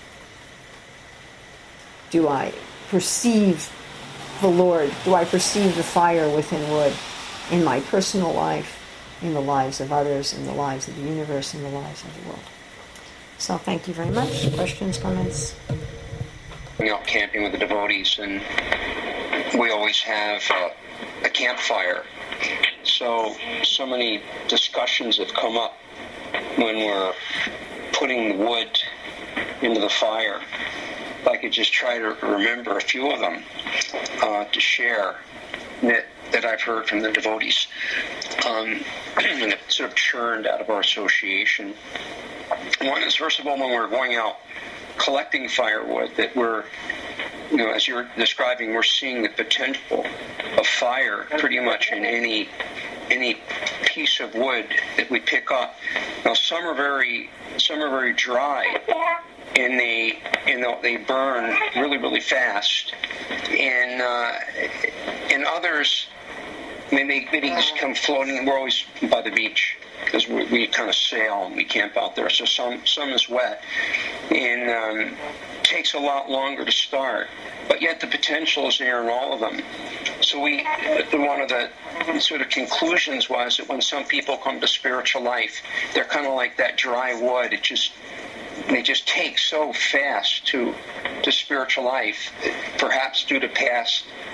Do I perceive the Lord? Do I perceive the fire within wood in my personal life, in the lives of others, in the lives of the universe, in the lives of the world? So thank you very much. Questions, comments? You know, camping with the devotees, and we always have uh, a campfire. So, so many discussions have come up when we're putting the wood into the fire. If I could just try to remember a few of them uh, to share that, that I've heard from the devotees, um, and it sort of churned out of our association. One is, first of all, when we're going out collecting firewood, that we're, you know, as you're describing, we're seeing the potential of fire pretty much in any any piece of wood that we pick up. Now, some are very some are very dry, and they you know they burn really really fast, and uh, and others, I mean, they they just come floating. We're always by the beach, because we, we kind of sail and we camp out there. So some some is wet, and um, takes a lot longer to start. But yet the potential is there in all of them. So we, one of the sort of conclusions was that when some people come to spiritual life, they're kind of like that dry wood. It just they just take so fast to to spiritual life, perhaps due to past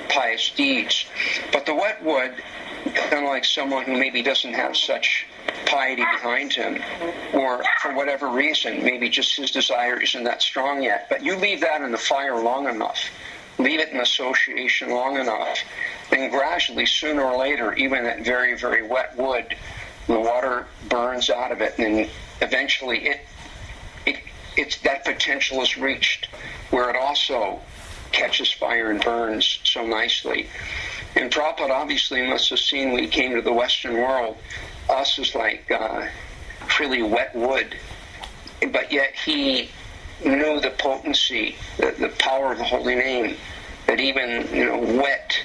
pious deeds. But the wet wood, unlike someone who maybe doesn't have such piety behind him, or for whatever reason, maybe just his desire isn't that strong yet, but you leave that in the fire long enough, leave it in association long enough, then gradually, sooner or later, even that very, very wet wood, the water burns out of it, and eventually it, it it's that potential is reached where it also catches fire and burns so nicely. And Prabhupada obviously must have seen when he came to the Western world, us as like uh, really wet wood, but yet he knew the potency, the, the power of the holy name, that even, you know, wet,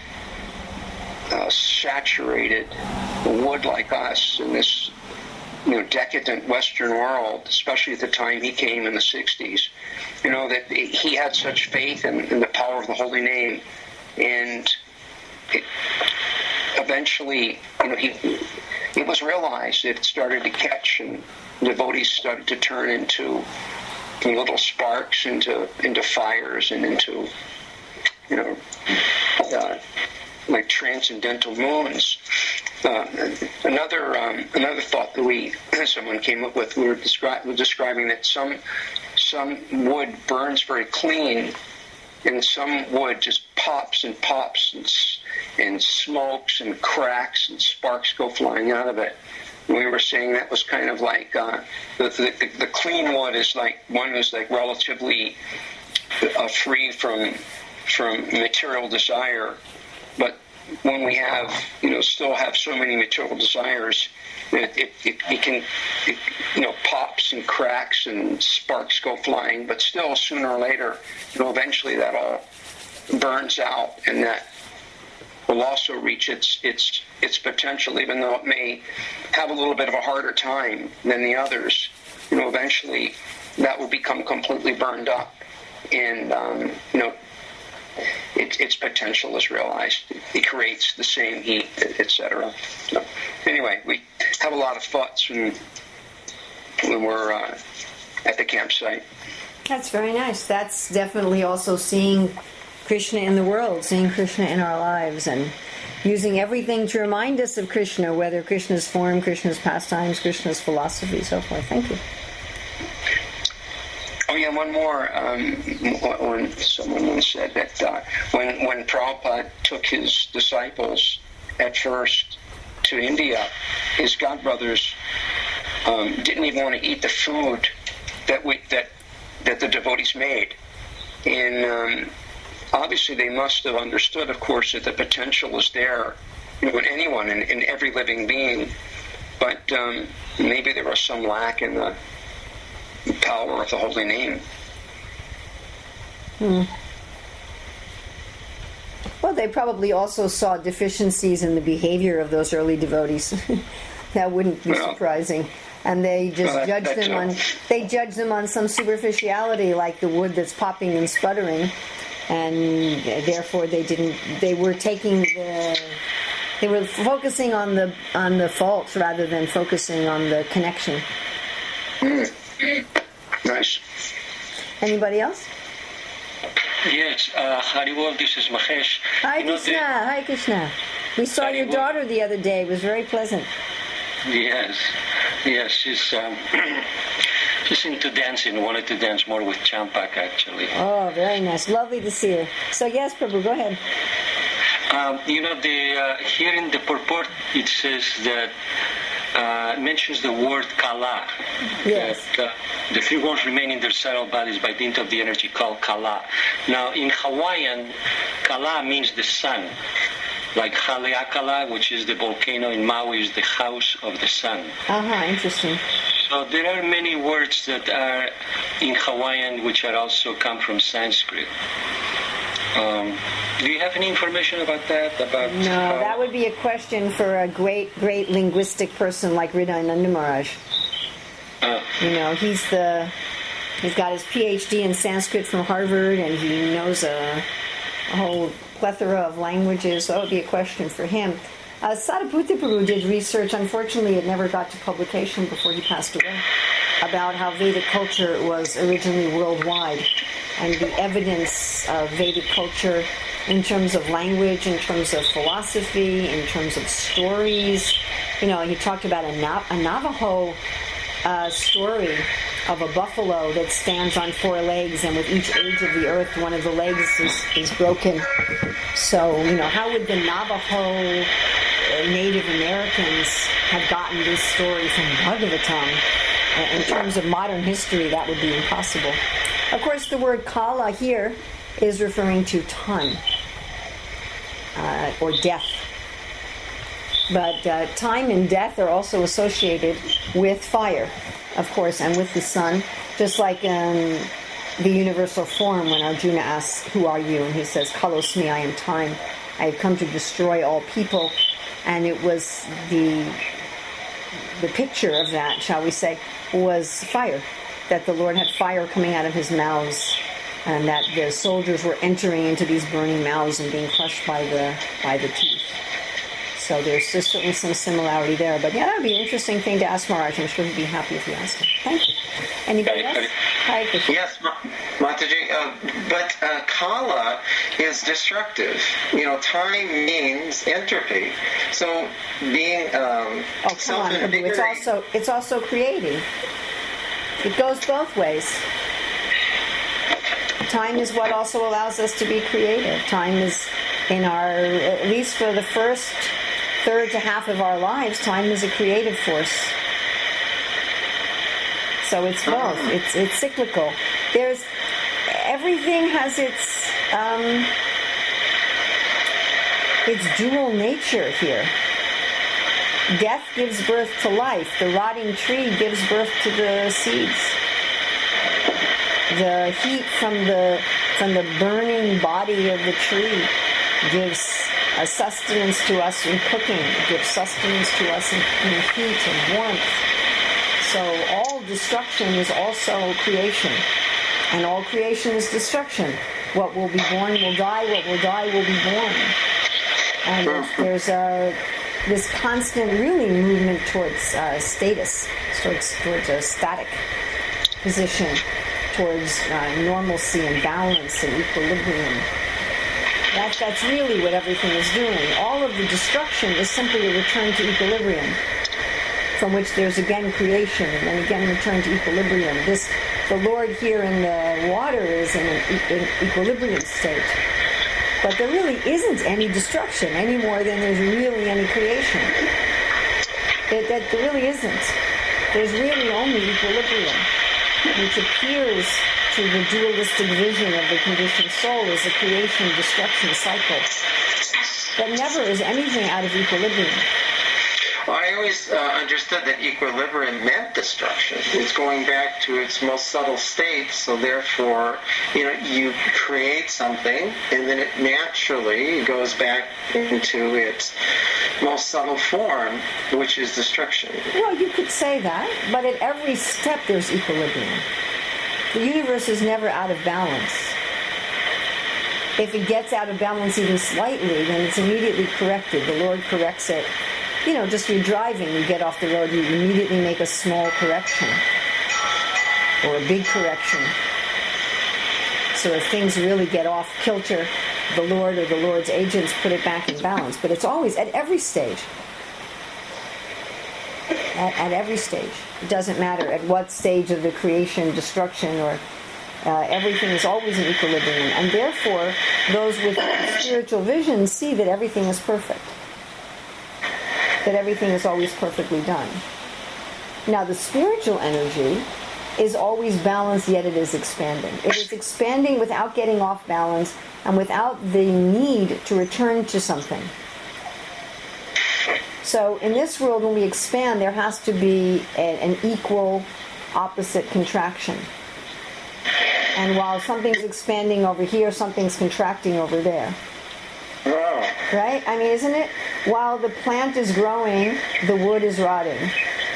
uh, saturated wood like us in this, you know, decadent Western world, especially at the time he came in the sixties, you know, that he had such faith in, in the power of the holy name, and it, eventually, you know, he it was realized, it started to catch, and devotees started to turn into little sparks, into into fires, and into, you know, uh, like transcendental moons. Uh, another um, another thought that we someone came up with, we were, descri- were describing that some some wood burns very clean, and some wood just pops and pops and, and smokes and cracks and sparks go flying out of it. And we were saying that was kind of like uh, the, the the clean wood is like one is like relatively uh, free from from material desire, but when we have, you know, still have so many material desires, it, it, it, it can, it, you know, pops and cracks and sparks go flying, but still sooner or later, you know, eventually that all burns out, and that will also reach its its its potential, even though it may have a little bit of a harder time than the others. You know, eventually that will become completely burned up, and um, you know, It, its potential is realized. It creates the same heat, et cetera. So, anyway, we have a lot of thoughts when, when we're uh, at the campsite. That's very nice. That's definitely also seeing Krishna in the world, seeing Krishna in our lives, and using everything to remind us of Krishna, whether Krishna's form, Krishna's pastimes, Krishna's philosophy, so forth. Thank you. Oh yeah, one more. Um, when someone once said that uh, when when Prabhupada took his disciples at first to India, his godbrothers um, didn't even want to eat the food that we that that the devotees made, and um, obviously they must have understood, of course, that the potential is there, you know, in anyone, in, in every living being, but um, maybe there was some lack in the power of the holy name. Hmm. Well, they probably also saw deficiencies in the behavior of those early devotees. That wouldn't be well, surprising. And they just well, that, judged them on they judged them on some superficiality, like the wood that's popping and sputtering, and therefore they didn't. They were taking the. They were focusing on the on the faults rather than focusing on the connection. Mm. Nice. Anybody else? Yes, uh, Haribol, this is Mahesh. Hi, you know, Krishna. The... Hi, Krishna. We saw Haribol. Your daughter the other day. It was very pleasant. Yes, yes, she's um, she's into dancing. Wanted to dance more with Champak, actually. Oh, very nice. Lovely to see her. So, yes, Prabhu, go ahead. Um, you know, the uh, here in the purport, it says that Uh, mentions the word kala. Yes. That uh, the three worlds remain in their subtle bodies by dint of the energy called kala. Now, in Hawaiian, kala means the sun. Like Haleakala, which is the volcano in Maui, is the house of the sun. Uh-huh, interesting. So there are many words that are in Hawaiian which are also come from Sanskrit. Um, do you have any information about that? About no, how... that would be a question for a great, great linguistic person like Hridayananda Maharaj. Uh, you know, he's the he's got his P H D in Sanskrit from Harvard, and he knows a, a whole plethora of languages. So that would be a question for him. Uh, Sadhuputta Prabhu did research. Unfortunately, it never got to publication before he passed away, about how Vedic culture was originally worldwide. and the evidence of Vedic culture in terms of language, in terms of philosophy, in terms of stories. You know, he talked about a, Na- a Navajo uh, story of a buffalo that stands on four legs, and with each age of the earth, one of the legs is, is broken. So, you know, how would the Navajo uh, Native Americans have gotten this story from Bhagavatam? Uh, in terms of modern history, that would be impossible. Of course, the word kala here is referring to time uh, or death. But uh, time and death are also associated with fire, of course, and with the sun, just like um, the universal form when Arjuna asks, "Who are you?" And he says, "Kalosmi, I am time. I have come to destroy all people." And it was the the picture of that, shall we say, was fire, that the Lord had fire coming out of his mouths, and that the soldiers were entering into these burning mouths and being crushed by the by the teeth. So there's, there's certainly some similarity there. But yeah, that would be an interesting thing to ask Maharaj. I'm sure he'd be happy if you asked him. Thank you. Anybody else? Hi, Krishna. Yes, Mataji, uh, but uh, kala is destructive. You know, time means entropy. So being um, oh, come on, Prabhu. It's also it's also creating. It goes both ways. Time is what also allows us to be creative. Time is in our, at least for the first third to half of our lives, time is a creative force. So it's both. It's it's cyclical. There's everything has its um, its dual nature here. Death gives birth to life. The rotting tree gives birth to the seeds. The heat from the from the burning body of the tree gives a sustenance to us in cooking. It gives sustenance to us in, in heat and warmth. So all destruction is also creation, and all creation is destruction. What will be born will die. What will die will be born. And there's, there's a this constant, really, movement towards uh, status, towards towards a static position, towards uh, normalcy and balance and equilibrium. That, that's really what everything is doing. All of the destruction is simply a return to equilibrium, from which there's again creation, and then again return to equilibrium. This, the Lord here in the water is in an e- equilibrium state. But there really isn't any destruction any more than there's really any creation. That, that there really isn't. There's really only equilibrium, which appears to the dualistic vision of the conditioned soul as a creation-destruction cycle. But never is anything out of equilibrium. Well, I always uh, understood that equilibrium meant destruction. It's going back to its most subtle state, so therefore, you know, you create something, and then it naturally goes back into its most subtle form, which is destruction. Well, you could say that, but at every step there's equilibrium. The universe is never out of balance. If it gets out of balance even slightly, then it's immediately corrected. The Lord corrects it. You know, just you're driving, you get off the road, you immediately make a small correction or a big correction. So if things really get off kilter, the Lord or the Lord's agents put it back in balance. But it's always at every stage. At, at every stage. It doesn't matter at what stage of the creation, destruction, or uh, everything is always in equilibrium. And therefore, those with spiritual vision see that everything is perfect. That everything is always perfectly done. Now, the spiritual energy is always balanced, yet it is expanding. It is expanding without getting off balance and without the need to return to something. So in this world, when we expand, there has to be a, an equal opposite contraction. And while something's expanding over here, something's contracting over there. Right? I mean, isn't it? While the plant is growing, the wood is rotting.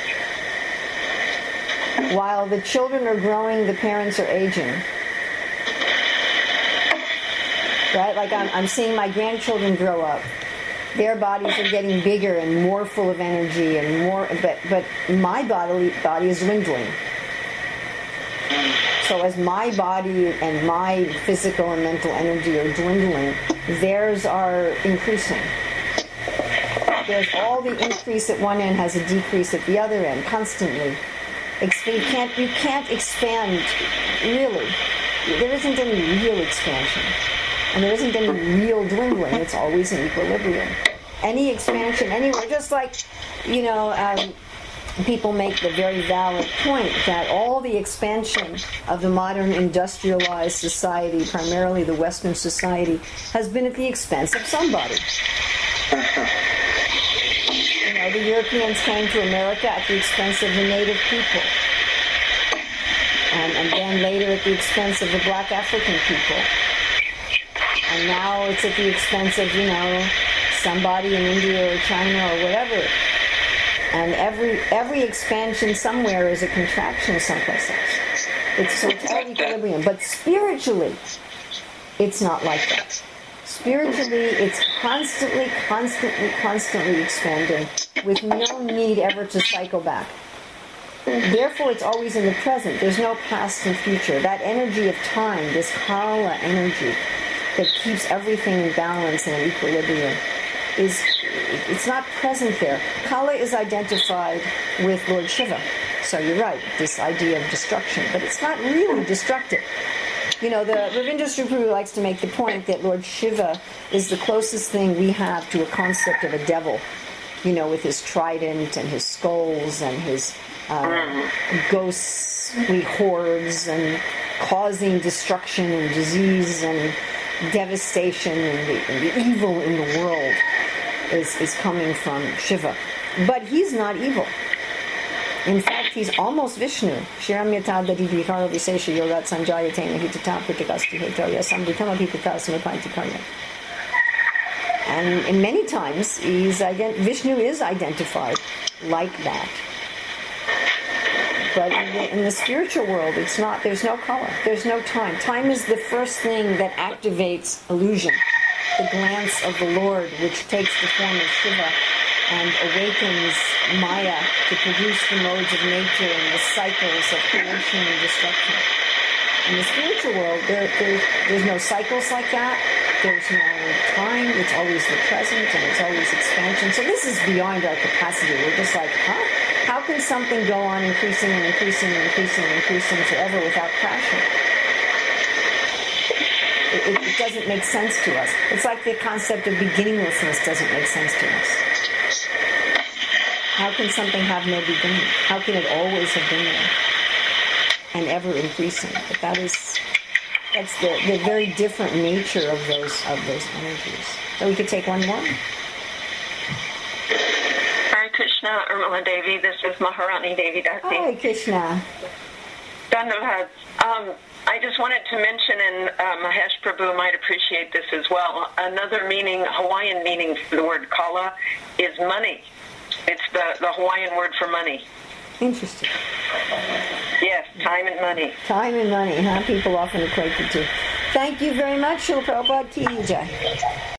While the children are growing, the parents are aging. Right? Like I'm, I'm seeing my grandchildren grow up. Their bodies are getting bigger and more full of energy and more, but but my body body is dwindling. So as my body and my physical and mental energy are dwindling, theirs are increasing. There's all the increase at one end has a decrease at the other end, constantly. You can't, you can't expand, really. There isn't any real expansion. And there isn't any real dwindling. It's always in equilibrium. Any expansion anywhere, just like, you know, um, people make the very valid point that all the expansion of the modern industrialized society, primarily the Western society, has been at the expense of somebody. You know, the Europeans came to America at the expense of the native people. And, and then later at the expense of the black African people. And now it's at the expense of, you know, somebody in India or China or whatever. And every every expansion somewhere is a contraction someplace else. It's so it's all equilibrium. But spiritually, it's not like that. Spiritually, it's constantly, constantly, constantly expanding with no need ever to cycle back. Therefore, it's always in the present. There's no past and future. That energy of time, this Kala energy that keeps everything in balance and in equilibrium, is it's not present there. Kala is identified with Lord Shiva. So you're right, this idea of destruction. But it's not really destructive. You know, the Ravindra Sripuru likes to make the point that Lord Shiva is the closest thing we have to a concept of a devil. You know, with his trident and his skulls and his uh, ghostly hordes and causing destruction and disease and devastation and the, and the evil in the world is, is coming from Shiva. But he's not evil. In fact, he's almost Vishnu. Shiram yata dadi vikaro visesha yogat sanjayatena hitata pritakasti hetoya samdikama pitaka samapantikarya. And, and many times, he's ident- Vishnu is identified like that. But in the, in the spiritual world, it's not. There's no color. There's no time. Time is the first thing that activates illusion. The glance of the Lord, which takes the form of Shiva and awakens Maya to produce the modes of nature and the cycles of creation and destruction. In the spiritual world, there, there, there's no cycles like that. There's no time. It's always the present, and it's always expansion. So this is beyond our capacity. We're just like, huh? How can something go on increasing and increasing and increasing and increasing forever without crashing? It, it, it doesn't make sense to us. It's like the concept of beginninglessness doesn't make sense to us. How can something have no beginning? How can it always have been there and ever increasing? But that is, that's the, the very different nature of those of those energies. So we could take one more. Hare Krishna, Urmila Devi. This is Maharani Devi Dasi. Hi, Krishna. Dandavad. Um, I just wanted to mention, and uh, Mahesh Prabhu might appreciate this as well, another meaning, Hawaiian meaning for the word kala is money. It's the, the Hawaiian word for money. Interesting. Yes, time and money. Time and money, huh? People often equate the two. Thank you very much, Srila Prabhupada Ki Jai.